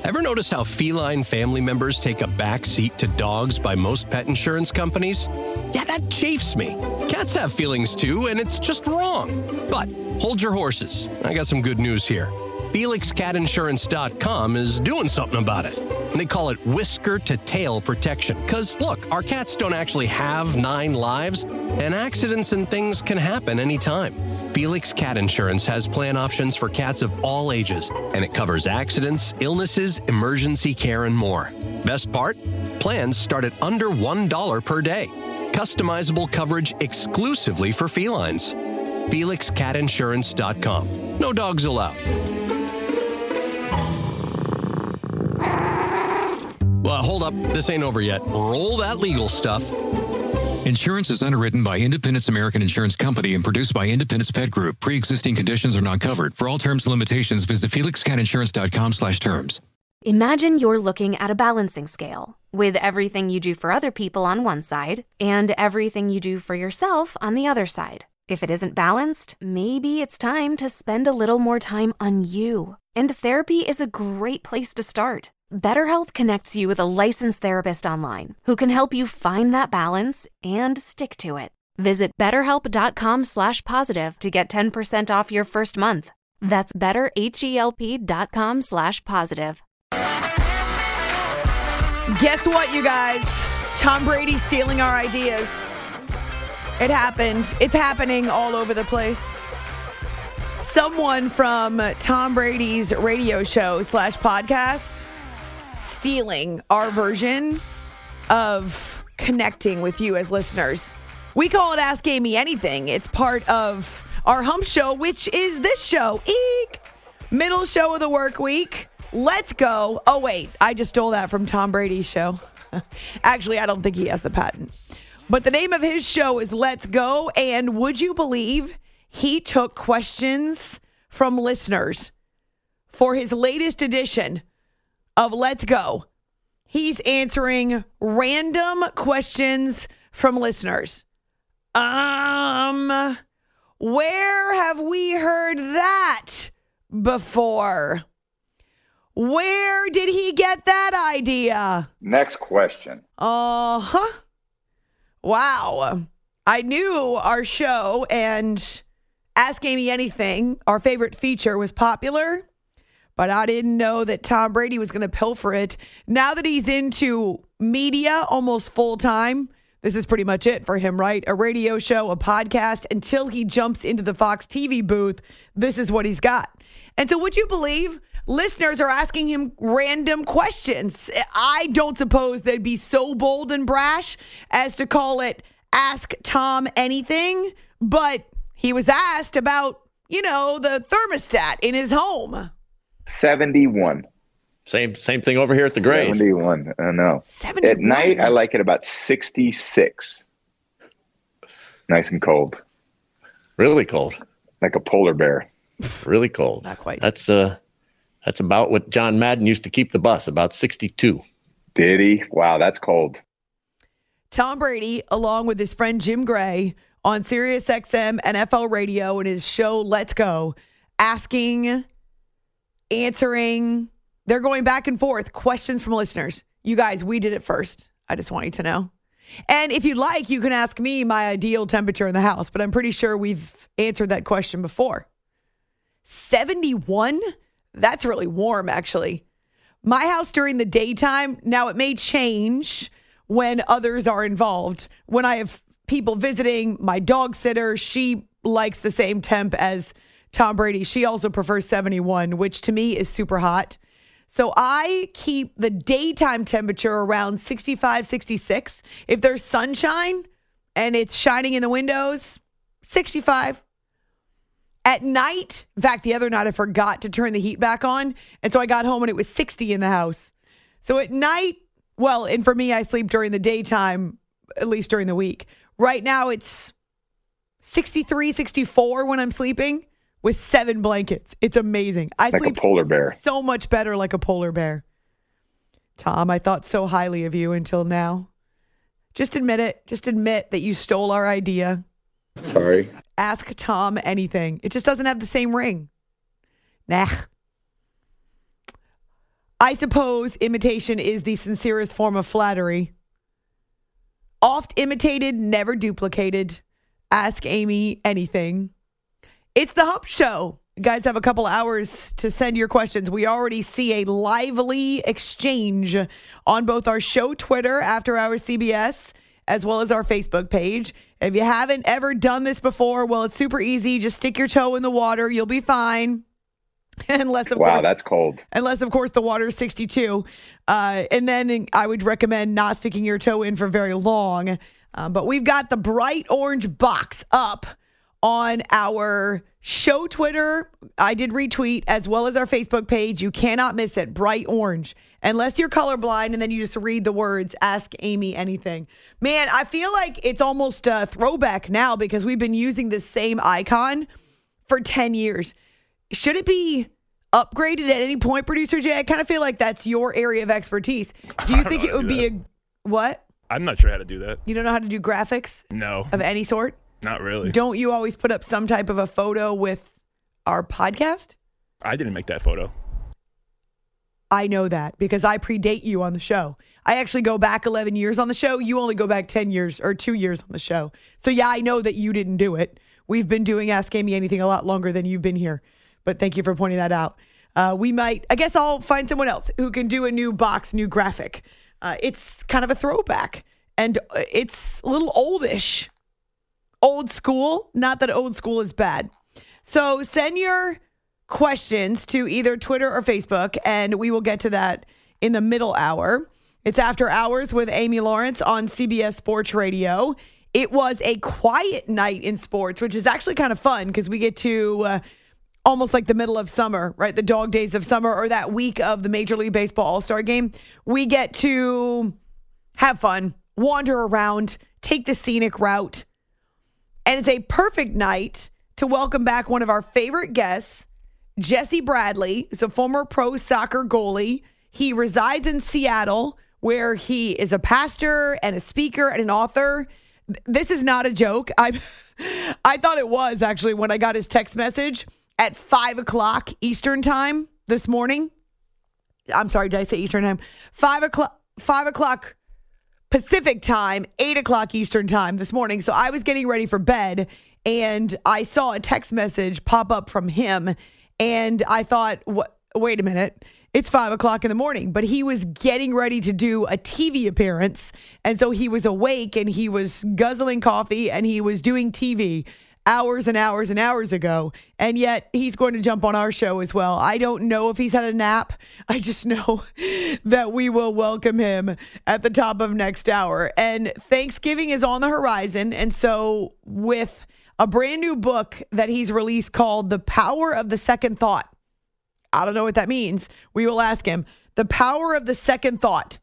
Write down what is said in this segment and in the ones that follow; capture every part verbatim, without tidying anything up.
Ever notice how feline family members take a back seat to dogs by most pet insurance companies? Yeah, that chafes me. Cats have feelings too, and it's just wrong. But hold your horses. I got some good news here. Felix Cat Insurance dot com is doing something about it. And they call it whisker-to-tail protection. Because, look, our cats don't actually have nine lives, and accidents and things can happen anytime. Felix Cat Insurance has plan options for cats of all ages, and it covers accidents, illnesses, emergency care, and more. Best part? Plans start at under one dollar per day. Customizable coverage exclusively for felines. Felix Cat Insurance dot com. No dogs allowed. Well, hold up. This ain't over yet. Roll that legal stuff. Insurance is underwritten by Independence American Insurance Company and produced by Independence Pet Group. Pre-existing conditions are not covered. For all terms and limitations, visit felix cat insurance dot com slash terms. Imagine you're looking at a balancing scale with everything you do for other people on one side and everything you do for yourself on the other side. If it isn't balanced, maybe it's time to spend a little more time on you. And therapy is a great place to start. BetterHelp connects you with a licensed therapist online who can help you find that balance and stick to it. Visit betterhelp.com slash positive to get ten percent off your first month. That's betterhelp.com slash positive. Guess what, you guys? Tom Brady stealing our ideas. It happened. It's happening all over the place. Someone from Tom Brady's radio show slash podcast stealing our version of connecting with you as listeners. We call it Ask Amy Anything. It's part of our hump show, which is this show. Eek! Middle show of the work week. Let's go. Oh, wait. I just stole that from Tom Brady's show. Actually, I don't think he has the patent. But the name of his show is Let's Go. And would you believe he took questions from listeners for his latest edition of Let's Go? He's answering random questions from listeners. Um, where have we heard that before? Where did he get that idea? Next question. Uh-huh. Wow. I knew our show and Ask Amy Anything, our favorite feature, was popular, but I didn't know that Tom Brady was going to pilfer it. Now that he's into media almost full time, this is pretty much it for him, right? A radio show, a podcast, until he jumps into the Fox T V booth, this is what he's got. And so would you believe listeners are asking him random questions? I don't suppose they'd be so bold and brash as to call it Ask Tom Anything, but he was asked about, you know, the thermostat in his home. seventy-one. Same same thing over here at the Grays. seventy-one. I know. seventy-one. At night, I like it about sixty-six. Nice and cold. Really cold. Like a polar bear. Really cold. Not quite. That's uh, that's about what John Madden used to keep the bus, about sixty-two. Did he? Wow, that's cold. Tom Brady, along with his friend Jim Gray, on Sirius X M N F L Radio in his show Let's Go, asking, answering, they're going back and forth, questions from listeners. You guys, we did it first. I just want you to know. And if you'd like, you can ask me my ideal temperature in the house, but I'm pretty sure we've answered that question before. seventy-one? That's really warm, actually. My house during the daytime, now it may change when others are involved. When I have people visiting, my dog sitter, she likes the same temp as Tom Brady. She also prefers seventy-one, which to me is super hot. So I keep the daytime temperature around sixty-five, sixty-six. If there's sunshine and it's shining in the windows, sixty-five. At night, in fact, the other night I forgot to turn the heat back on. And so I got home and it was sixty in the house. So at night, well, and for me, I sleep during the daytime, at least during the week. Right now, it's sixty-three, sixty-four when I'm sleeping with seven blankets. It's amazing. I like sleep a polar bear. So much better like a polar bear. Tom, I thought so highly of you until now. Just admit it. Just admit that you stole our idea. Sorry. Ask Tom Anything. It just doesn't have the same ring. Nah. I suppose imitation is the sincerest form of flattery. Oft imitated, never duplicated. Ask Amy anything. It's the Hump Show. You guys have a couple hours to send your questions. We already see a lively exchange on both our show Twitter, After Hours C B S, as well as our Facebook page. If you haven't ever done this before, well, it's super easy. Just stick your toe in the water. You'll be fine. Unless, of wow, course, that's cold. Unless, of course, the water is sixty-two. Uh, and then I would recommend not sticking your toe in for very long. Um, but we've got the bright orange box up on our show Twitter. I did retweet, as well as our Facebook page. You cannot miss it. Bright orange. Unless you're colorblind, and then you just read the words, Ask Amy Anything. Man, I feel like it's almost a throwback now because we've been using this same icon for ten years. Should it be upgraded at any point, Producer Jay? I kind of feel like that's your area of expertise. Do you think it would be that. a what? I'm not sure how to do that. You don't know how to do graphics? No. Of any sort? Not really. Don't you always put up some type of a photo with our podcast? I didn't make that photo. I know that because I predate you on the show. I actually go back eleven years on the show. You only go back ten years or two years on the show. So yeah, I know that you didn't do it. We've been doing Ask Amy Anything a lot longer than you've been here. But thank you for pointing that out. Uh, we might, I guess I'll find someone else who can do a new box, new graphic. Uh, it's kind of a throwback and it's a little oldish. Old school. Not that old school is bad. So send your questions to either Twitter or Facebook, and we will get to that in the middle hour. It's After Hours with Amy Lawrence on C B S Sports Radio. It was a quiet night in sports, which is actually kind of fun because we get to uh, almost like the middle of summer, right? The dog days of summer, or that week of the Major League Baseball All-Star Game. We get to have fun, wander around, take the scenic route. And it's a perfect night to welcome back one of our favorite guests, Jesse Bradley. He's a former pro soccer goalie. He resides in Seattle, where he is a pastor and a speaker and an author. This is not a joke. I I thought it was, actually, when I got his text message at five o'clock Eastern time this morning. I'm sorry, did I say Eastern time? five o'clock, five o'clock Pacific time, eight o'clock Eastern time this morning. So I was getting ready for bed, and I saw a text message pop up from him, and I thought, what? Wait a minute. It's five o'clock in the morning, but he was getting ready to do a T V appearance. And so he was awake and he was guzzling coffee and he was doing T V hours and hours and hours ago. And yet he's going to jump on our show as well. I don't know if he's had a nap. I just know that we will welcome him at the top of next hour. And Thanksgiving is on the horizon. And so with a brand new book that he's released called The Power of the Second Thought. I don't know what that means. We will ask him. The Power of the Second Thought.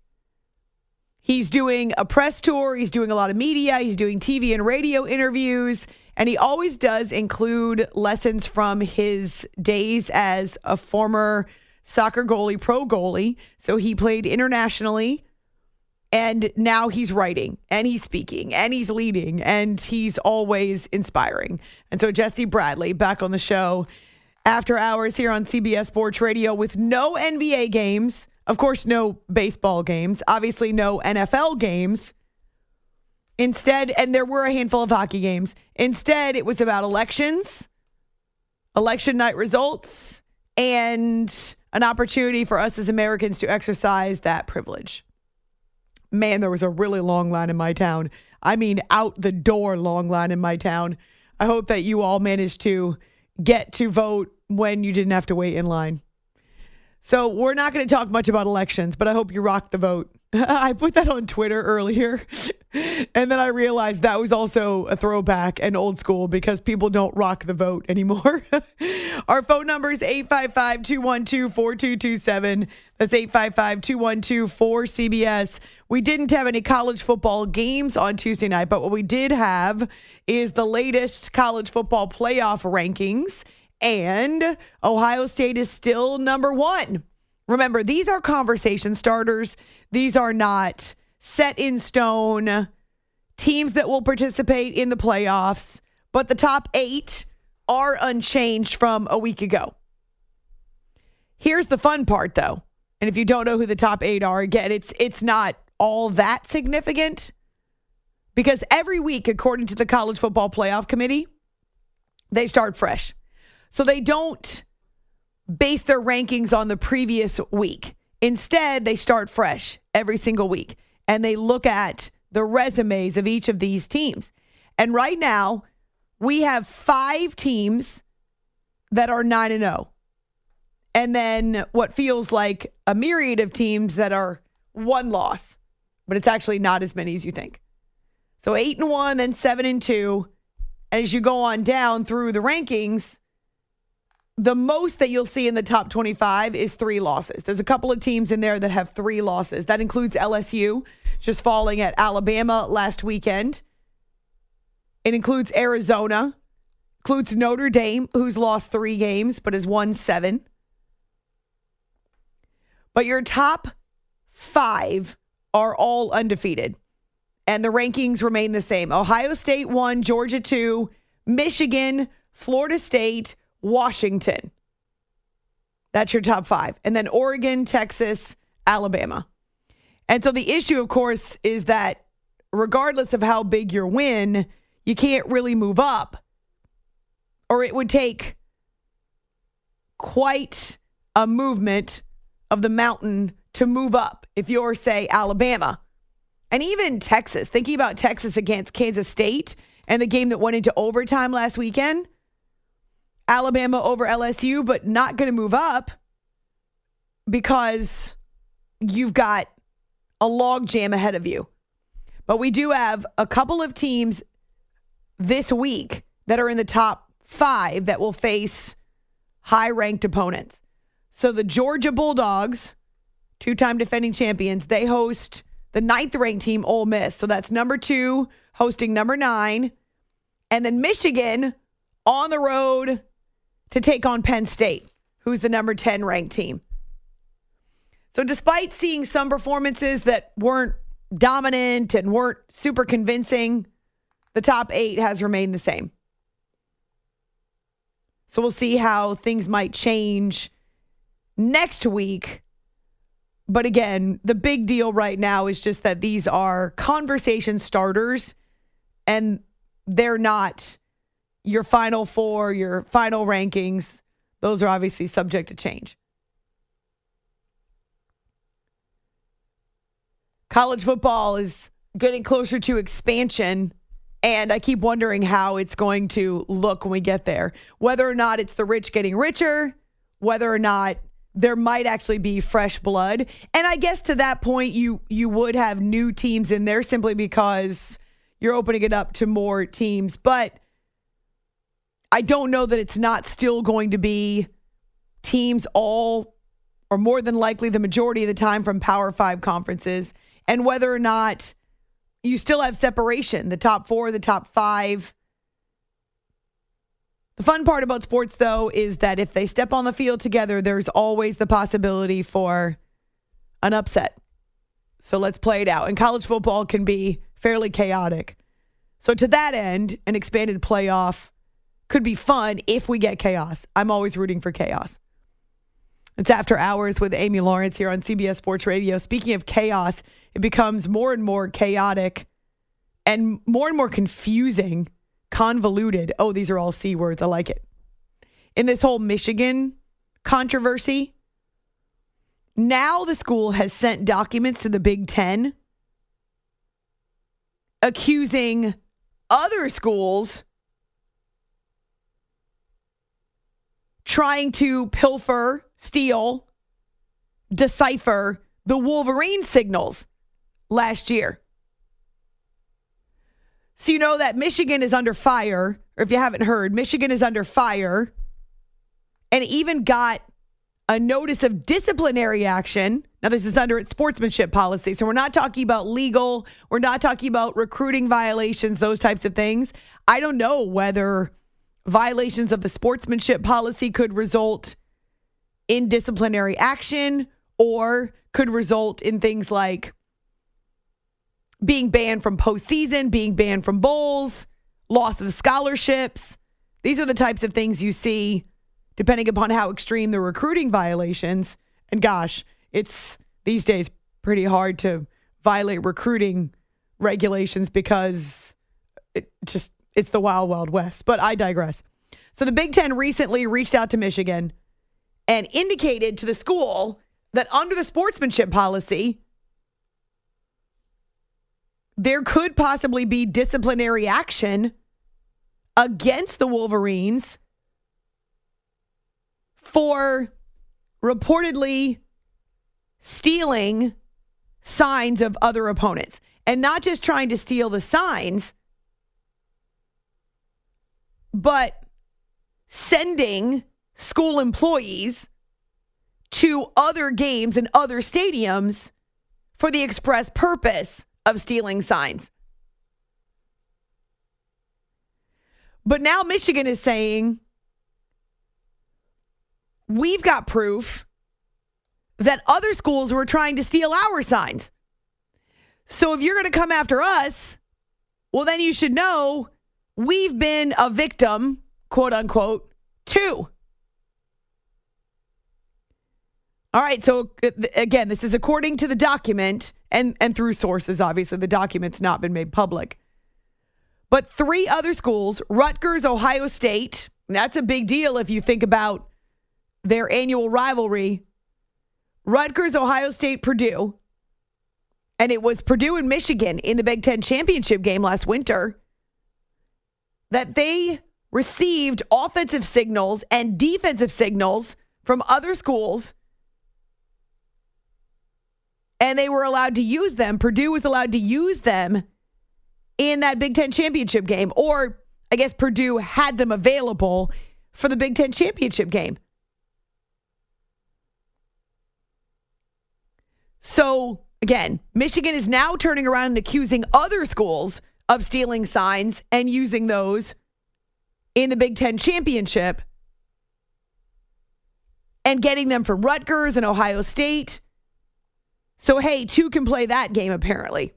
He's doing a press tour. He's doing a lot of media. He's doing T V and radio interviews. And he always does include lessons from his days as a former soccer goalie, pro goalie. So he played internationally. And now he's writing and he's speaking and he's leading and he's always inspiring. And so Jesse Bradley back on the show. After Hours here on C B S Sports Radio with no N B A games. Of course, no baseball games. Obviously, no N F L games. Instead, and there were a handful of hockey games. Instead, it was about elections, election night results, and an opportunity for us as Americans to exercise that privilege. Man, there was a really long line in my town. I mean, out the door long line in my town. I hope that you all managed to get to vote when you didn't have to wait in line. So we're not going to talk much about elections, but I hope you rock the vote. I put that on Twitter earlier, and then I realized that was also a throwback and old school because people don't rock the vote anymore. Our phone number is eight five five, two one two, four two two seven. That's eight five five, two one two, four C B S. We didn't have any college football games on Tuesday night, but what we did have is the latest college football playoff rankings, and Ohio State is still number one. Remember, these are conversation starters. These are not set in stone teams that will participate in the playoffs, but the top eight are unchanged from a week ago. Here's the fun part, though. And if you don't know who the top eight are, again, it's it's not all that significant because every week, according to the College Football Playoff Committee, they start fresh. So they don't base their rankings on the previous week. Instead, they start fresh every single week. And they look at the resumes of each of these teams. And right now, we have five teams that are nine and oh. And then what feels like a myriad of teams that are one loss. But it's actually not as many as you think. So eight and one, then seven and two. And as you go on down through the rankings, the most that you'll see in the top twenty-five is three losses. There's a couple of teams in there that have three losses. That includes L S U, just falling at Alabama last weekend. It includes Arizona, includes Notre Dame, who's lost three games but has won seven. But your top five are all undefeated. And the rankings remain the same. Ohio State one, Georgia two, Michigan, Florida State, Washington. That's your top five. And then Oregon, Texas, Alabama. And so the issue, of course, is that regardless of how big your win, you can't really move up. Or it would take quite a movement of the mountain to move up if you're, say, Alabama. And even Texas, thinking about Texas against Kansas State and the game that went into overtime last weekend, Alabama over L S U, but not going to move up because you've got a log jam ahead of you. But we do have a couple of teams this week that are in the top five that will face high-ranked opponents. So the Georgia Bulldogs, two-time defending champions, they host the ninth-ranked team, Ole Miss. So that's number two hosting number nine. And then Michigan on the road to take on Penn State, who's the number ten ranked team. So despite seeing some performances that weren't dominant and weren't super convincing, the top eight has remained the same. So we'll see how things might change next week. But again, the big deal right now is just that these are conversation starters and they're not your final four, your final rankings. Those are obviously subject to change. College football is getting closer to expansion, and I keep wondering how it's going to look when we get there. Whether or not it's the rich getting richer, whether or not there might actually be fresh blood. And I guess to that point, you you would have new teams in there simply because you're opening it up to more teams. But I don't know that it's not still going to be teams all, or more than likely the majority of the time, from Power Five conferences. And whether or not you still have separation, the top four, the top five. The fun part about sports, though, is that if they step on the field together, there's always the possibility for an upset. So let's play it out. And college football can be fairly chaotic. So to that end, an expanded playoff could be fun if we get chaos. I'm always rooting for chaos. It's After Hours with Amy Lawrence here on C B S Sports Radio. Speaking of chaos, it becomes more and more chaotic and more and more confusing. Convoluted. Oh, these are all C words. I like it. In this whole Michigan controversy, now the school has sent documents to the Big Ten accusing other schools trying to pilfer, steal, decipher the Wolverine signals last year. So you know that Michigan is under fire, or if you haven't heard, Michigan is under fire and even got a notice of disciplinary action. Now, this is under its sportsmanship policy. So we're not talking about legal. We're not talking about recruiting violations, those types of things. I don't know whether violations of the sportsmanship policy could result in disciplinary action or could result in things like being banned from postseason, being banned from bowls, loss of scholarships. These are the types of things you see depending upon how extreme the recruiting violations. And gosh, it's these days pretty hard to violate recruiting regulations because it just it's the wild, wild west. But I digress. So the Big Ten recently reached out to Michigan and indicated to the school that under the sportsmanship policy, there could possibly be disciplinary action against the Wolverines for reportedly stealing signs of other opponents. And not just trying to steal the signs, but sending school employees to other games and other stadiums for the express purpose of stealing signs. But now Michigan is saying, we've got proof that other schools were trying to steal our signs. So if you're going to come after us, well, then you should know we've been a victim, quote unquote, too. All right. So again, this is according to the document and, and through sources. Obviously, the document's not been made public. But three other schools, Rutgers, Ohio State, and that's a big deal if you think about their annual rivalry. Rutgers, Ohio State, Purdue. And it was Purdue and Michigan in the Big Ten championship game last winter that they received offensive signals and defensive signals from other schools, and they were allowed to use them. Purdue was allowed to use them in that Big Ten championship game, or I guess Purdue had them available for the Big Ten championship game. So, again, Michigan is now turning around and accusing other schools of stealing signs and using those in the Big Ten championship and getting them from Rutgers and Ohio State. So, hey, two can play that game, apparently.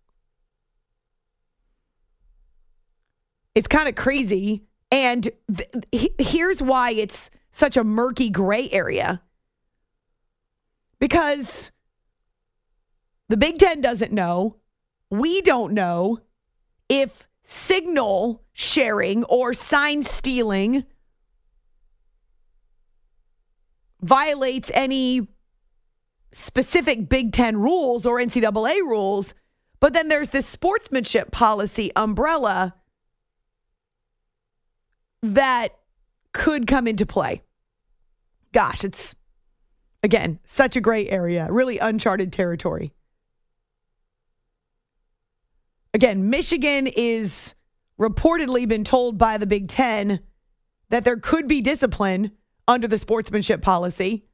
It's kind of crazy. And th- here's why it's such a murky gray area. Because the Big Ten doesn't know. We don't know if signal sharing or sign stealing violates any specific Big Ten rules or N C double A rules. But then there's this sportsmanship policy umbrella that could come into play. Gosh, it's, again, such a gray area, really uncharted territory. Again, Michigan is reportedly been told by the Big Ten that there could be discipline under the sportsmanship policy.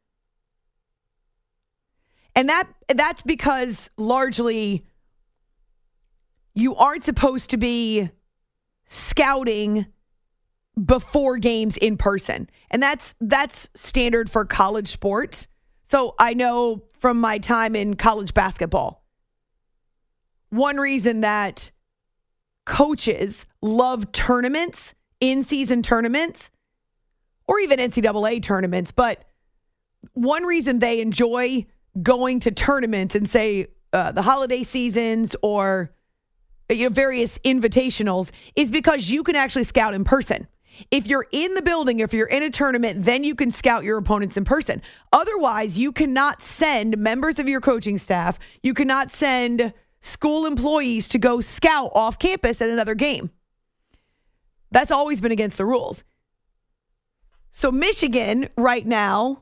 And that that's because largely you aren't supposed to be scouting before games in person. And that's that's standard for college sports. So I know from my time in college basketball, one reason that coaches love tournaments, in-season tournaments, or even N C double A tournaments, but one reason they enjoy going to tournaments and say uh, the holiday seasons or you know various invitationals is because you can actually scout in person. If you're in the building, if you're in a tournament, then you can scout your opponents in person. Otherwise, you cannot send members of your coaching staff, you cannot send school employees to go scout off campus at another game. That's always been against the rules. So Michigan right now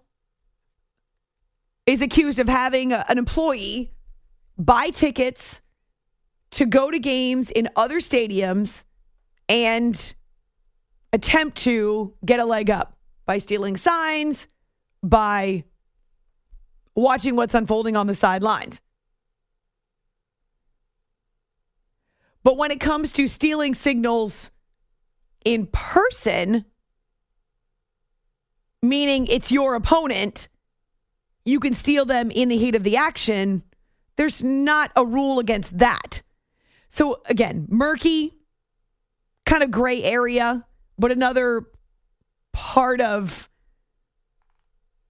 is accused of having a, an employee buy tickets to go to games in other stadiums and attempt to get a leg up by stealing signs, by watching what's unfolding on the sidelines. But when it comes to stealing signals in person, meaning it's your opponent, you can steal them in the heat of the action, there's not a rule against that. So again, murky, kind of gray area, but another part of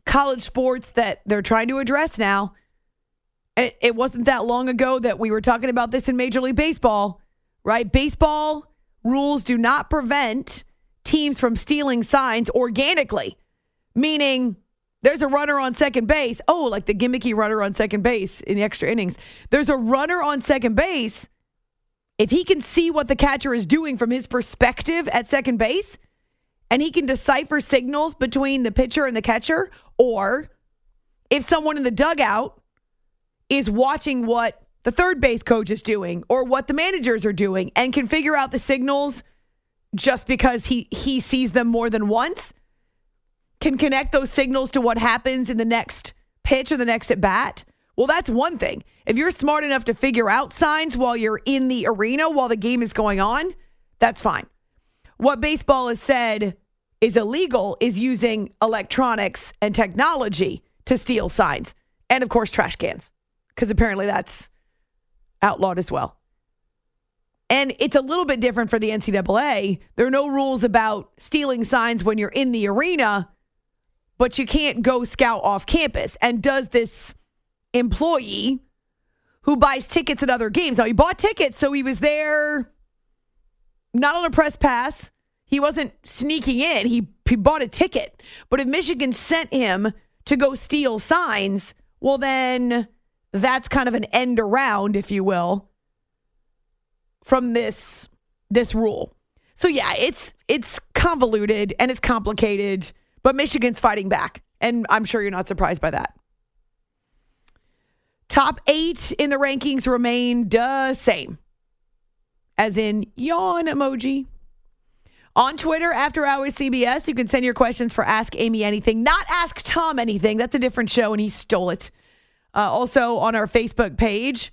college sports that they're trying to address now. And it, it wasn't that long ago that we were talking about this in Major League Baseball, right? Baseball rules do not prevent teams from stealing signs organically, meaning there's a runner on second base. Oh, like the gimmicky runner on second base in the extra innings. There's a runner on second base. If he can see what the catcher is doing from his perspective at second base, and he can decipher signals between the pitcher and the catcher, or if someone in the dugout is watching what the third base coach is doing or what the managers are doing and can figure out the signals just because he, he sees them more than once, can connect those signals to what happens in the next pitch or the next at bat, well, that's one thing. If you're smart enough to figure out signs while you're in the arena, while the game is going on, that's fine. What baseball has said is illegal is using electronics and technology to steal signs. And, of course, trash cans, because apparently that's outlawed as well. And it's a little bit different for the N C double A. There are no rules about stealing signs when you're in the arena, but you can't go scout off campus. And does this employee who buys tickets at other games, now he bought tickets, so he was there not on a press pass. He wasn't sneaking in. He, he bought a ticket. But if Michigan sent him to go steal signs, well, then that's kind of an end around, if you will, from this this rule. So, yeah, it's it's convoluted and it's complicated, but Michigan's fighting back. And I'm sure you're not surprised by that. Top eight in the rankings remain the same, as in yawn emoji. On Twitter, After Hours C B S, you can send your questions for Ask Amy Anything, not Ask Tom Anything. That's a different show, and he stole it. Uh, also, on our Facebook page,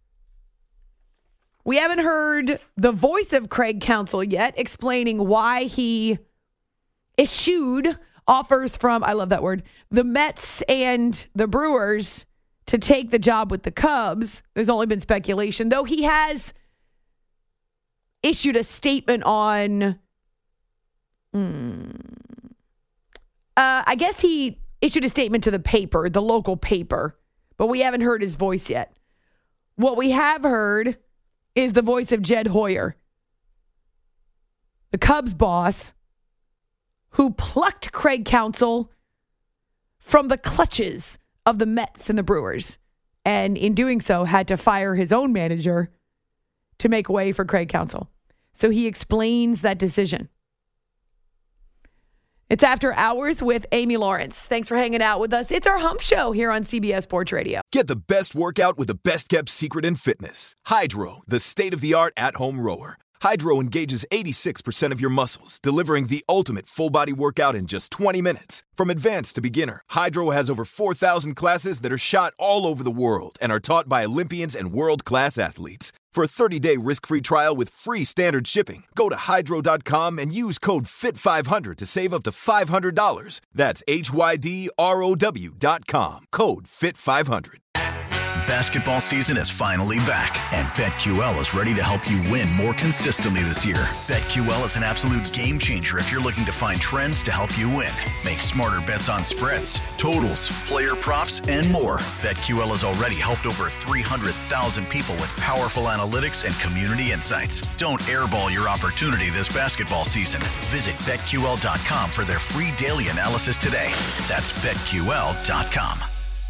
we haven't heard the voice of Craig Counsell yet explaining why he eschewed offers from, I love that word, the Mets and the Brewers to take the job with the Cubs. There's only been speculation, though he has issued a statement on, hmm, uh, I guess he issued a statement to the paper, the local paper, but we haven't heard his voice yet. What we have heard is the voice of Jed Hoyer, the Cubs boss, who plucked Craig Counsell from the clutches of the Mets and the Brewers, and in doing so had to fire his own manager to make way for Craig Counsell. So he explains that decision. It's After Hours with Amy Lawrence. Thanks for hanging out with us. It's our Hump Show here on C B S Sports Radio. Get the best workout with the best-kept secret in fitness. Hydro, the state-of-the-art at-home rower. Hydro engages eighty-six percent of your muscles, delivering the ultimate full-body workout in just twenty minutes. From advanced to beginner, Hydro has over four thousand classes that are shot all over the world and are taught by Olympians and world-class athletes. For a thirty-day risk-free trial with free standard shipping, go to hydro dot com and use code F I T five hundred to save up to five hundred dollars. That's H Y D R O W dot com, code F I T five hundred. Basketball season is finally back, and BetQL is ready to help you win more consistently this year. BetQL is an absolute game changer if you're looking to find trends to help you win. Make smarter bets on spreads, totals, player props, and more. BetQL has already helped over three hundred thousand people with powerful analytics and community insights. Don't airball your opportunity this basketball season. Visit Bet Q L dot com for their free daily analysis today. That's Bet Q L dot com.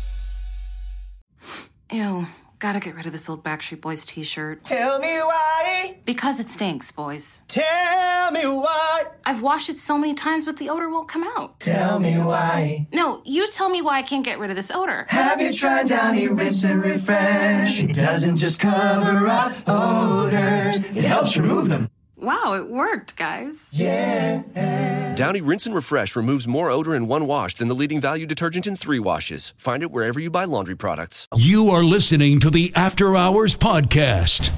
Ew, gotta get rid of this old Backstreet Boys t-shirt. Tell me why. Because it stinks, boys. Tell me why. I've washed it so many times, but the odor won't come out. Tell me why. No, you tell me why I can't get rid of this odor. Have you tried Downy Rinse and Refresh? It doesn't just cover up odors, it helps remove them. Wow, it worked, guys. Yeah. Downy Rinse and Refresh removes more odor in one wash than the leading value detergent in three washes. Find it wherever you buy laundry products. You are listening to the After Hours Podcast.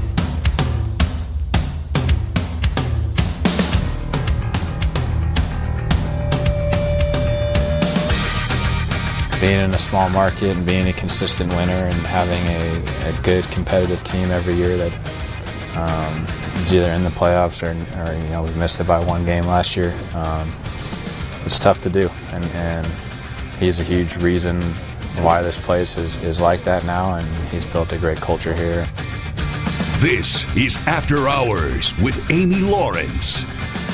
Being in a small market and being a consistent winner and having a, a good competitive team every year that um, is either in the playoffs or, or you know we missed it by one game last year. Um, it's tough to do, and, and he's a huge reason why this place is, is like that now, and he's built a great culture here. This is After Hours with Amy Lawrence.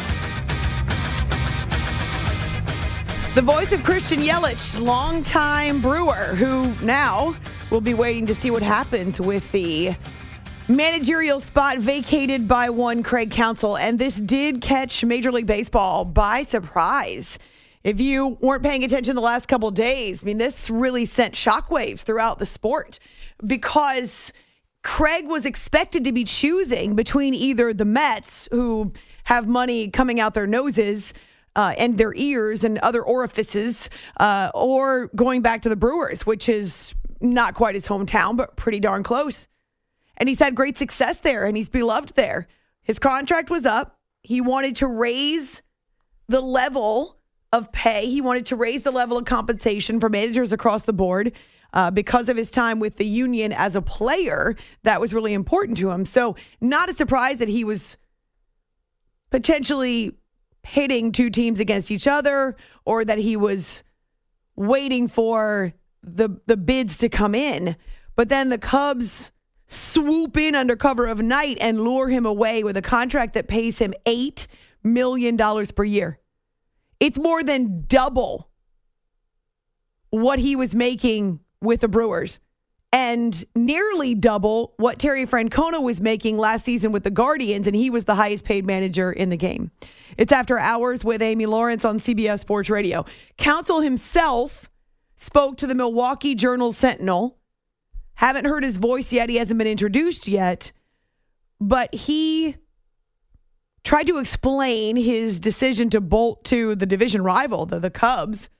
The voice of Christian Yelich, longtime Brewer, who now will be waiting to see what happens with the managerial spot vacated by one Craig Counsell. And this did catch Major League Baseball by surprise. If you weren't paying attention the last couple of days, I mean, this really sent shockwaves throughout the sport because Craig was expected to be choosing between either the Mets, who have money coming out their noses uh, and their ears and other orifices, uh, or going back to the Brewers, which is not quite his hometown, but pretty darn close. And he's had great success there, and he's beloved there. His contract was up. He wanted to raise the level of pay. He wanted to raise the level of compensation for managers across the board uh, because of his time with the union as a player. That was really important to him. So not a surprise that he was potentially pitting two teams against each other, or that he was waiting for the the bids to come in. But then the Cubs swoop in under cover of night and lure him away with a contract that pays him eight million dollars per year. It's more than double what he was making with the Brewers, and nearly double what Terry Francona was making last season with the Guardians, and he was the highest paid manager in the game. It's After Hours with Amy Lawrence on C B S Sports Radio. Counsell himself spoke to the Milwaukee Journal-Sentinel. Haven't heard his voice yet. He hasn't been introduced yet, but he tried to explain his decision to bolt to the division rival, the, the Cubs,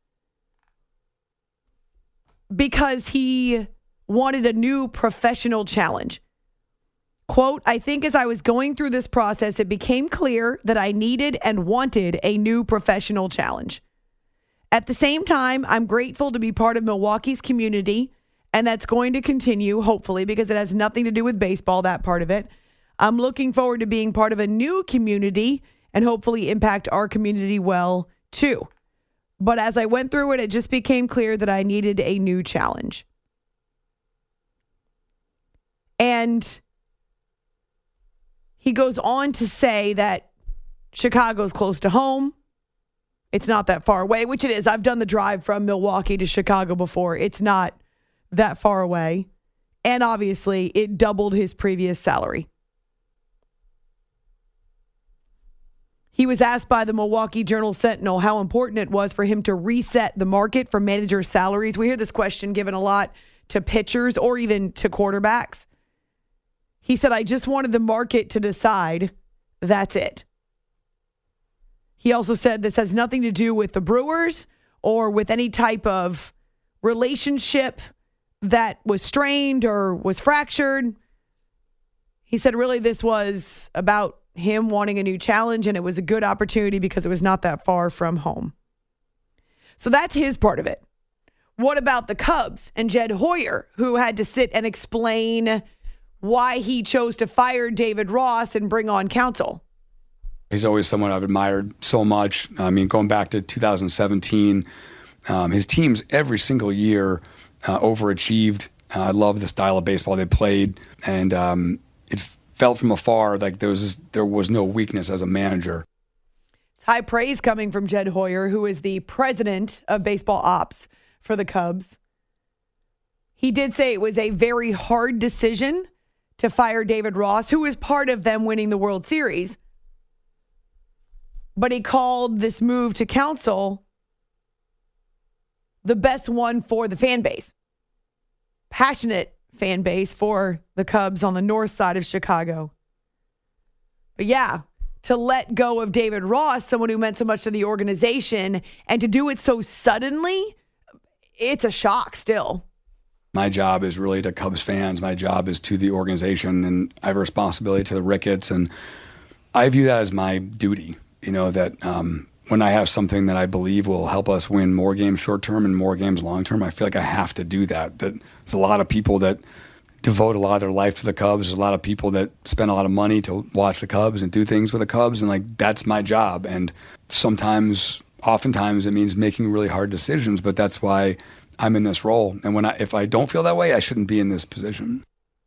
because he wanted a new professional challenge. Quote, I think as I was going through this process, it became clear that I needed and wanted a new professional challenge. At the same time, I'm grateful to be part of Milwaukee's community, and that's going to continue, hopefully, because it has nothing to do with baseball, that part of it. I'm looking forward to being part of a new community and hopefully impact our community well, too. But as I went through it, it just became clear that I needed a new challenge. And he goes on to say that Chicago's close to home. It's not that far away, which it is. I've done the drive from Milwaukee to Chicago before. It's not that far away. And obviously, it doubled his previous salary. He was asked by the Milwaukee Journal-Sentinel how important it was for him to reset the market for manager salaries. We hear this question given a lot to pitchers or even to quarterbacks. He said, I just wanted the market to decide. That's it. He also said this has nothing to do with the Brewers or with any type of relationship that was strained or was fractured. He said, really, this was about him wanting a new challenge, and it was a good opportunity because it was not that far from home. So that's his part of it. What about the Cubs and Jed Hoyer, who had to sit and explain why he chose to fire David Ross and bring on Counsell? He's always someone I've admired so much. I mean, going back to two thousand seventeen, um, his teams every single year uh, overachieved. Uh, I love the style of baseball they played, and um, it felt from afar like there was there was no weakness as a manager. It's high praise coming from Jed Hoyer, who is the president of baseball ops for the Cubs. He did say it was a very hard decision to fire David Ross, who was part of them winning the World Series. But he called this move to Counsell the best one for the fan base. Passionate fan base for the Cubs on the north side of Chicago. But yeah, to let go of David Ross, someone who meant so much to the organization, and to do it so suddenly, it's a shock still. My job is really to Cubs fans. My job is to the organization, and I have a responsibility to the Ricketts, and I view that as my duty. You know, that um, when I have something that I believe will help us win more games short term and more games long term, I feel like I have to do that. That there's a lot of people that devote a lot of their life to the Cubs. There's a lot of people that spend a lot of money to watch the Cubs and do things with the Cubs, and like that's my job. And sometimes oftentimes it means making really hard decisions, but that's why I'm in this role. And when I, if I don't feel that way, I shouldn't be in this position.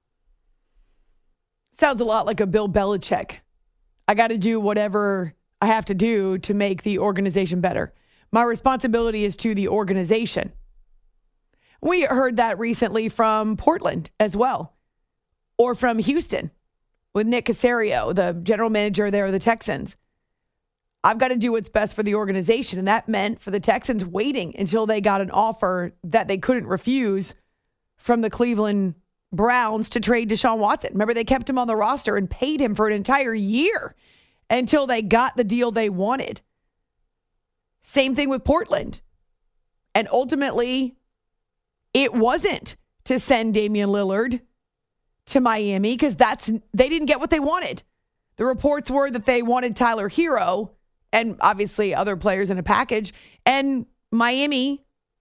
Sounds a lot like a Bill Belichick. I got to do whatever I have to do to make the organization better. My responsibility is to the organization. We heard that recently from Portland as well, or from Houston with Nick Caserio, the general manager there of the Texans. I've got to do what's best for the organization. And that meant for the Texans waiting until they got an offer that they couldn't refuse from the Cleveland Browns to trade Deshaun Watson. Remember, they kept him on the roster and paid him for an entire year until they got the deal they wanted. Same thing with Portland. And ultimately, it wasn't to send Damian Lillard to Miami because that's they didn't get what they wanted. The reports were that they wanted Tyler Hero and obviously other players in a package. And Miami,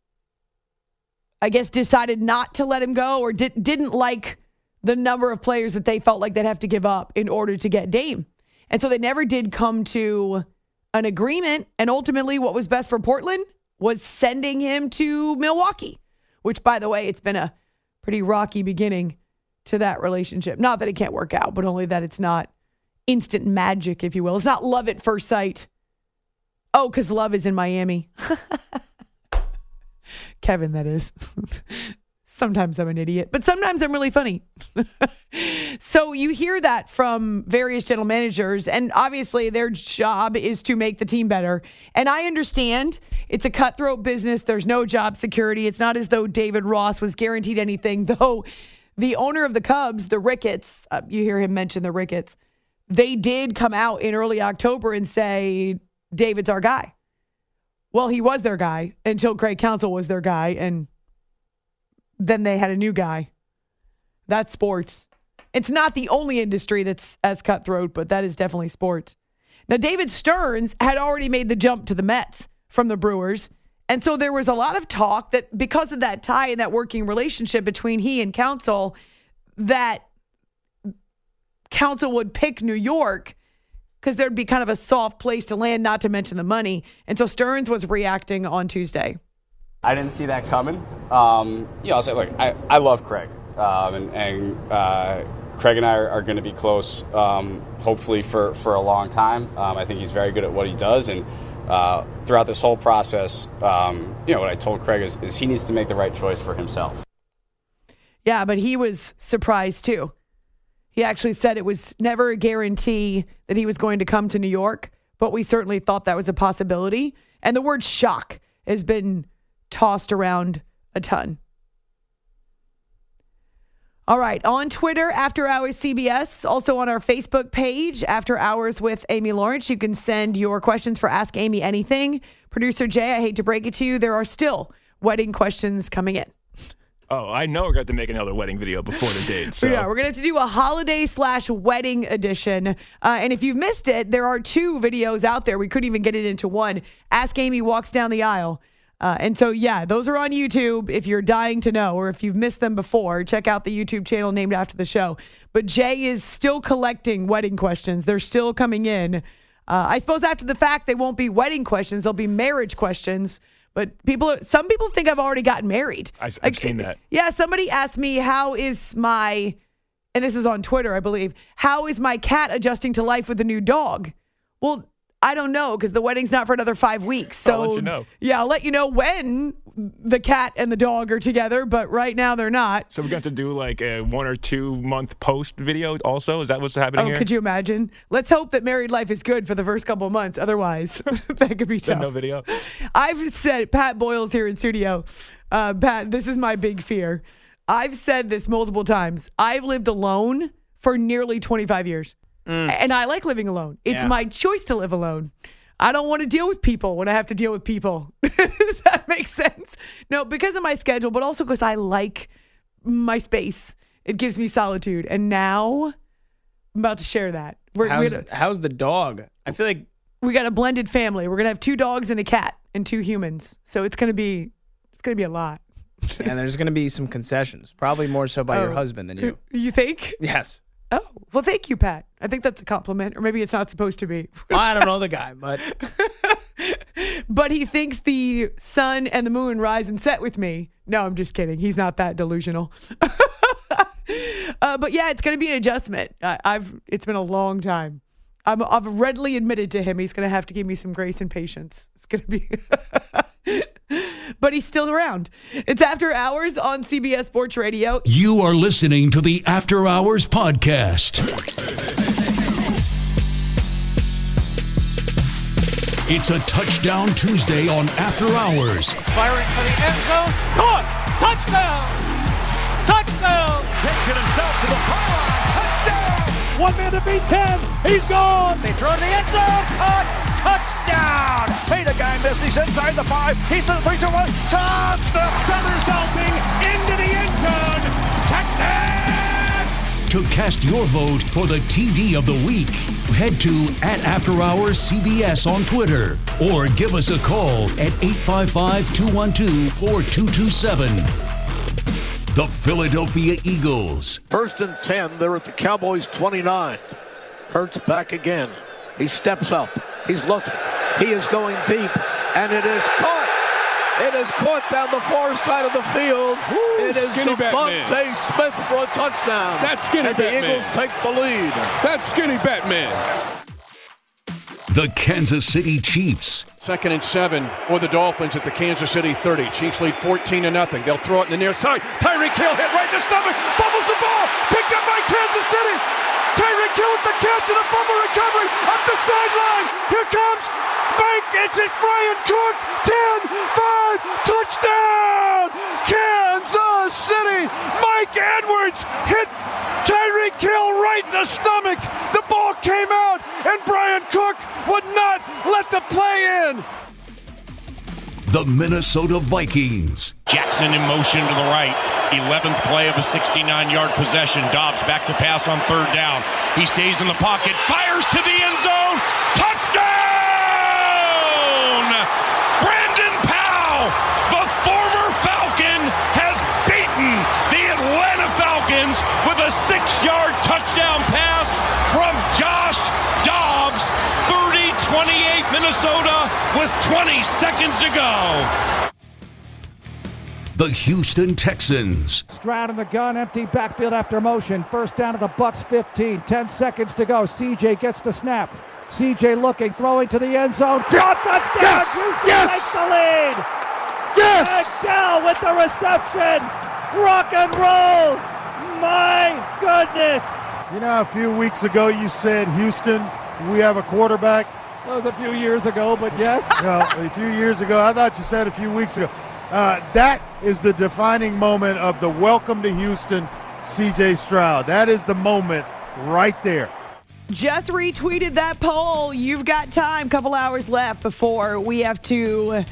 I guess, decided not to let him go or di- didn't like the number of players that they felt like they'd have to give up in order to get Dame. And so they never did come to an agreement. And ultimately, what was best for Portland was sending him to Milwaukee, which, by the way, it's been a pretty rocky beginning to that relationship. Not that it can't work out, but only that it's not instant magic, if you will. It's not love at first sight. Oh, because love is in Miami. Kevin, that is. Sometimes I'm an idiot, but sometimes I'm really funny. So you hear that from various general managers, and obviously their job is to make the team better. And I understand it's a cutthroat business. There's no job security. It's not as though David Ross was guaranteed anything, though the owner of the Cubs, the Ricketts, uh, you hear him mention the Ricketts, they did come out in early October and say, David's our guy. Well, he was their guy until Craig Counsell was their guy, and then they had a new guy. That's sports. It's not the only industry that's as cutthroat, but that is definitely sports. Now, David Stearns had already made the jump to the Mets from the Brewers, and so there was a lot of talk that because of that tie and that working relationship between he and Counsell, that Counsell would pick New York because there'd be kind of a soft place to land, not to mention the money. And so Stearns was reacting on Tuesday. I didn't see that coming. Um, you know, I'll say, look, I, I love Craig. Um, and and uh, Craig and I are, are going to be close, um, hopefully, for, for a long time. Um, I think he's very good at what he does. And uh, throughout this whole process, um, you know, what I told Craig is, is he needs to make the right choice for himself. Yeah, but he was surprised, too. He actually said it was never a guarantee that he was going to come to New York, but we certainly thought that was a possibility. And the word shock has been tossed around a ton. All right, on Twitter, After Hours C B S, also on our Facebook page, After Hours with Amy Lawrence. You can send your questions for Ask Amy Anything. Producer Jay, I hate to break it to you, there are still wedding questions coming in. Oh, I know we're going to have to make another wedding video before the date. So. Yeah, we're going to have to do a holiday slash wedding edition. Uh, and if you've missed it, there are two videos out there. We couldn't even get it into one. Ask Amy Walks Down the Aisle. Uh, and so, yeah, those are on YouTube if you're dying to know, or if you've missed them before, check out the YouTube channel named after the show. But Jay is still collecting wedding questions. They're still coming in. Uh, I suppose after the fact, they won't be wedding questions. They'll be marriage questions. But people, some people think I've already gotten married. I, I've like, seen that. Yeah, somebody asked me, how is my, and this is on Twitter, I believe, how is my cat adjusting to life with a new dog? Well, I don't know, because the wedding's not for another five weeks. So, I'll let you know. Yeah, I'll let you know when the cat and the dog are together, but right now they're not. So we're going to have to do like a one or two month post video also? Is that what's happening oh, here? Could you imagine? Let's hope that married life is good for the first couple of months. Otherwise, that could be tough. No video? I've said, Pat Boyle's here in studio. Uh, Pat, this is my big fear. I've said this multiple times. I've lived alone for nearly twenty-five years. Mm. And I like living alone. It's yeah. my choice to live alone. I don't want to deal with people when I have to deal with people. Does that make sense? No, because of my schedule, but also because I like my space. It gives me solitude. And now I'm about to share that. We're, how's, we're gonna, how's the dog? I feel like we got a blended family. We're going to have two dogs and a cat and two humans. So it's going to be, it's going to be a lot. And there's going to be some concessions, probably more so by oh, your husband than you. You think? Yes. Oh, well, thank you, Pat. I think that's a compliment, or maybe it's not supposed to be. Well, I don't know the guy, but but he thinks the sun and the moon rise and set with me. No, I'm just kidding. He's not that delusional. uh, but yeah, it's going to be an adjustment. I, I've It's been a long time. I'm, I've readily admitted to him he's going to have to give me some grace and patience. It's going to be... But he's still around. It's After Hours on C B S Sports Radio. You are listening to the After Hours podcast. It's a Touchdown Tuesday on After Hours. Firing for the end zone. Caught! Touchdown! Touchdown! Takes it himself to the pylon. Touchdown! One man to beat ten. He's gone. They throw to the end zone. Caught! Touchdown! Hey, the guy missed. He's inside the five. He's to the three, two, one. Touchdown! Somersaulting into the end zone. Touchdown! To cast your vote for the T D of the week, head to at After Hours C B S on Twitter or give us a call at eight five five, two one two, four two two seven. The Philadelphia Eagles. First and ten, they're at the Cowboys twenty-nine. Hurts back again. He steps up. He's looking. He is going deep. And it is caught. It is caught down the far side of the field. Ooh, it is Devontae Smith for a touchdown. That's Skinny and Batman. the Eagles take the lead. That's Skinny Batman. The Kansas City Chiefs. Second and seven or the Dolphins at the Kansas City thirty. Chiefs lead fourteen to nothing. They'll throw it in the near side. Tyreek Hill hit right in the stomach. Fumbles the ball. Picked up by Kansas City. Tyreek Hill with the catch and a fumble recovery up the sideline. Here comes Mike. It's it. Brian Cook. ten five. Touchdown. Kansas City. Mike Edwards hit Tyreek Hill right in the stomach. The ball came out and Brian Cook would not let the play in. The Minnesota Vikings. Jackson in motion to the right. eleventh play of a sixty-nine-yard possession. Dobbs back to pass on third down. He stays in the pocket, fires to the end zone. Touchdown! Brandon Powell, the former Falcon, has beaten the Atlanta Falcons with a six-yard touchdown pass from Josh Dobbs. thirty twenty-eight Minnesota with twenty seconds to go. The Houston Texans. Stroud in the gun, empty backfield after motion. First down to the Bucks fifteen. ten seconds to go. C J gets the snap. C J looking, throwing to the end zone. Yes! Touchdown! Yes! Houston Yes! takes the lead. Yes! Adele with the reception. Rock and roll. My goodness. You know, a few weeks ago you said, Houston, we have a quarterback. That was a few years ago, but yes. No, a few years ago. I thought you said a few weeks ago. Uh, that is the defining moment of the welcome to Houston, C J Stroud. That is the moment right there. Just retweeted that poll. You've got time. Couple hours left before we have to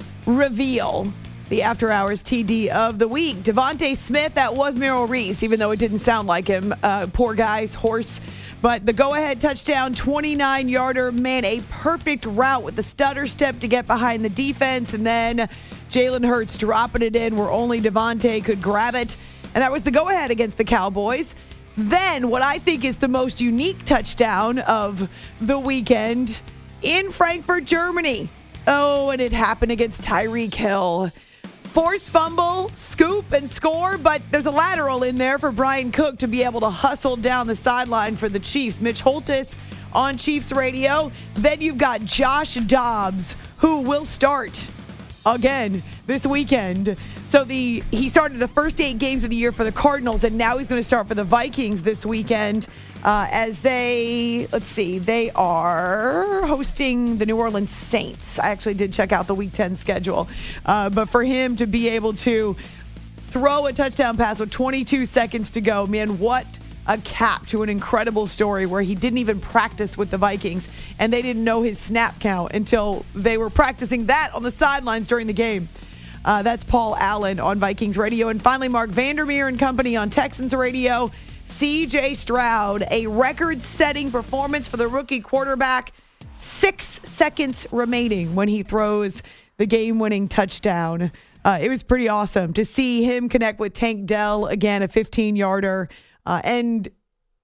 reveal the After Hours T D of the week. Devontae Smith, that was Merrill Reese, even though it didn't sound like him. Uh, poor guy's horse. But the go-ahead touchdown, twenty-nine-yarder, man, a perfect route with the stutter step to get behind the defense. And then Jalen Hurts dropping it in where only Devontae could grab it. And that was the go-ahead against the Cowboys. Then what I think is the most unique touchdown of the weekend in Frankfurt, Germany. Oh, and it happened against Tyreek Hill. Forced fumble, scoop, and score, but there's a lateral in there for Brian Cook to be able to hustle down the sideline for the Chiefs. Mitch Holthus on Chiefs radio. Then you've got Josh Dobbs, who will start again this weekend. So the he started the first eight games of the year for the Cardinals, and now he's going to start for the Vikings this weekend uh, as they, let's see, they are hosting the New Orleans Saints. I actually did check out the Week ten schedule. Uh, but for him to be able to throw a touchdown pass with twenty-two seconds to go, man, what a cap to an incredible story where he didn't even practice with the Vikings, and they didn't know his snap count until they were practicing that on the sidelines during the game. Uh, that's Paul Allen on Vikings Radio. And finally, Mark Vandermeer and company on Texans Radio. C J Stroud, a record-setting performance for the rookie quarterback. Six seconds remaining when he throws the game-winning touchdown. Uh, it was pretty awesome to see him connect with Tank Dell, again, a fifteen-yarder. Uh, and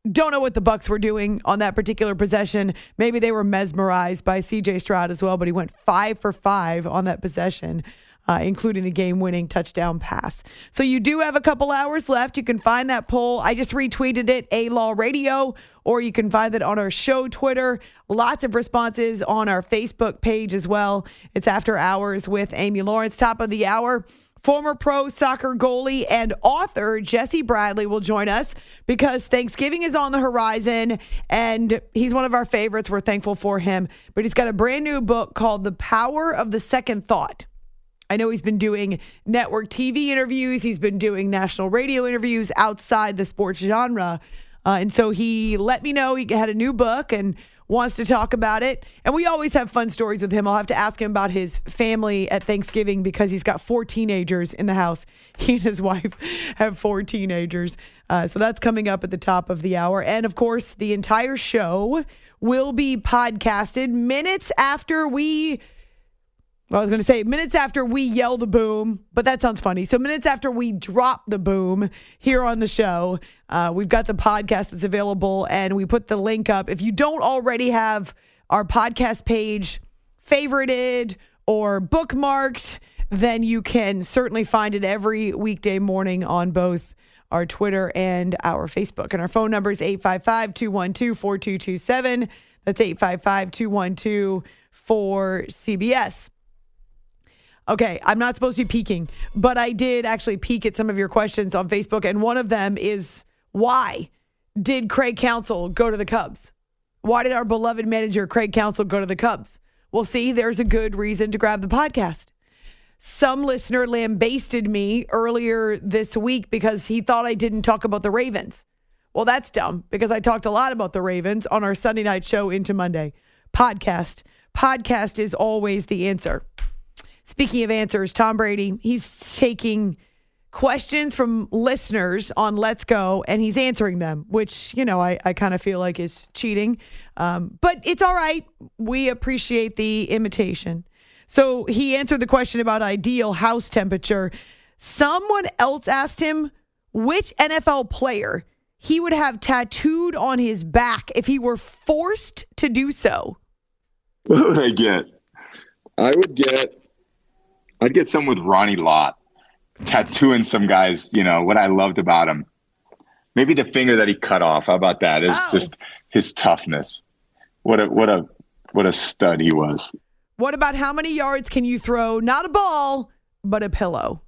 Don't know what the Bucs were doing on that particular possession. Maybe they were mesmerized by C J Stroud as well, but he went five for five on that possession, uh, including the game-winning touchdown pass. So you do have a couple hours left. You can find that poll. I just retweeted it, A-Law Radio, or you can find it on our show Twitter. Lots of responses on our Facebook page as well. It's After Hours with Amy Lawrence. Top of the hour. Former pro soccer goalie and author Jesse Bradley will join us because Thanksgiving is on the horizon, and he's one of our favorites. We're thankful for him. But he's got a brand new book called The Power of the Second Thought. I know he's been doing network T V interviews. He's been doing national radio interviews outside the sports genre. Uh, and so he let me know he had a new book and wants to talk about it. And we always have fun stories with him. I'll have to ask him about his family at Thanksgiving because he's got four teenagers in the house. He and his wife have four teenagers. Uh, so that's coming up at the top of the hour. And of course, the entire show will be podcasted minutes after we... Well, I was going to say minutes after we yell the boom, but that sounds funny. So minutes after we drop the boom here on the show, uh, we've got the podcast that's available, and we put the link up. If you don't already have our podcast page favorited or bookmarked, then you can certainly find it every weekday morning on both our Twitter and our Facebook. And our phone number is eight five five, two one two, four two two seven. That's eight five five, two one two, four C B S. Okay, I'm not supposed to be peeking, but I did actually peek at some of your questions on Facebook, and one of them is, why did Craig Counsell go to the Cubs? Why did our beloved manager, Craig Counsell, go to the Cubs? Well, see, there's a good reason to grab the podcast. Some listener lambasted me earlier this week because he thought I didn't talk about the Ravens. Well, that's dumb, because I talked a lot about the Ravens on our Sunday night show into Monday. Podcast. Podcast is always the answer. Speaking of answers, Tom Brady, he's taking questions from listeners on Let's Go, and he's answering them, which, you know, I, I kind of feel like is cheating. Um, but it's all right. We appreciate the imitation. So he answered the question about ideal house temperature. Someone else asked him which N F L player he would have tattooed on his back if he were forced to do so. What would I get? I would get... I'd get some with Ronnie Lott, tattooing some guys, you know, what I loved about him. Maybe the finger that he cut off. How about that? It's oh. just his toughness. What a what a what a stud he was. What about how many yards can you throw? Not a ball, but a pillow.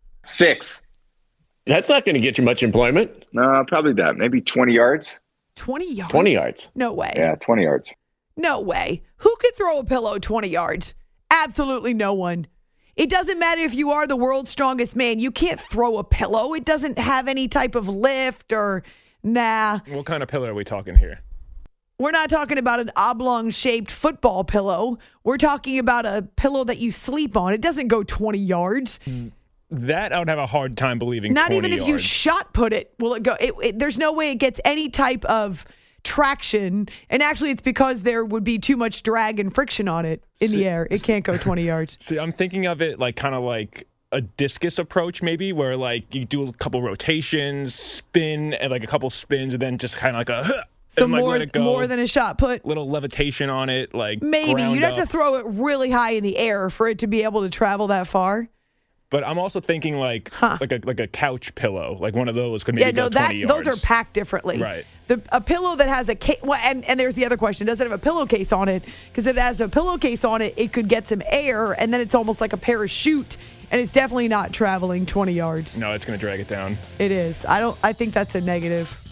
Six. That's not going to get you much employment. No, probably that. Maybe twenty yards. twenty yards? twenty yards. No way. Yeah, twenty yards. No way. Who could throw a pillow twenty yards? Absolutely no one. It doesn't matter if you are the world's strongest man. You can't throw a pillow. It doesn't have any type of lift or nah. What kind of pillow are we talking here? We're not talking about an oblong-shaped football pillow. We're talking about a pillow that you sleep on. It doesn't go twenty yards. That I would have a hard time believing. Not even if yards. you shot put it, will it go? It, it, there's no way it gets any type of traction, and actually it's because there would be too much drag and friction on it in see, the air. It can't go twenty yards. See, I'm thinking of it like kind of like a discus approach, maybe, where like you do a couple rotations, spin, and like a couple spins, and then just kind of like a huh, so and, like, more let it go. more than a shot put. Little levitation on it, like maybe you'd have up. to throw it really high in the air for it to be able to travel that far. But I'm also thinking like huh. like a like a couch pillow, like one of those could maybe yeah, no, go that twenty yards. Those are packed differently. Right. The, a pillow that has a case, well, and, and there's the other question, does it have a pillowcase on it? Because if it has a pillowcase on it, it could get some air, and then it's almost like a parachute, and it's definitely not traveling twenty yards. No, it's going to drag it down. It is. I don't. I think that's a negative.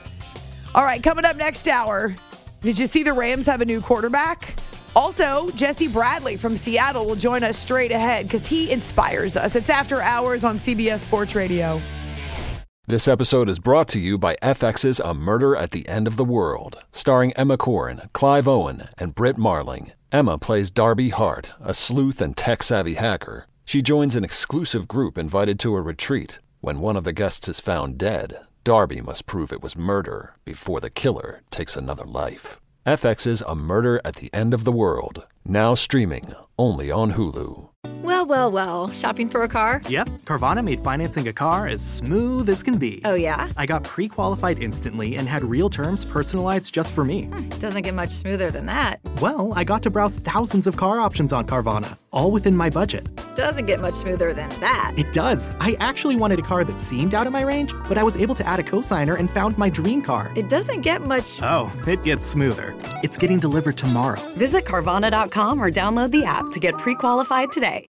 All right, coming up next hour, did you see the Rams have a new quarterback? Also, Jesse Bradley from Seattle will join us straight ahead because he inspires us. It's After Hours on C B S Sports Radio. This episode is brought to you by F X's A Murder at the End of the World, starring Emma Corrin, Clive Owen, and Britt Marling. Emma plays Darby Hart, a sleuth and tech-savvy hacker. She joins an exclusive group invited to a retreat. When one of the guests is found dead, Darby must prove it was murder before the killer takes another life. F X's A Murder at the End of the World, now streaming only on Hulu. Well, Well, well, well. Shopping for a car? Yep, Carvana made financing a car as smooth as can be. Oh, yeah? I got pre-qualified instantly and had real terms personalized just for me. Hmm, doesn't get much smoother than that. Well, I got to browse thousands of car options on Carvana, all within my budget. Doesn't get much smoother than that. It does. I actually wanted a car that seemed out of my range, but I was able to add a cosigner and found my dream car. It doesn't get much... Oh, it gets smoother. It's getting delivered tomorrow. Visit Carvana dot com or download the app to get pre-qualified today.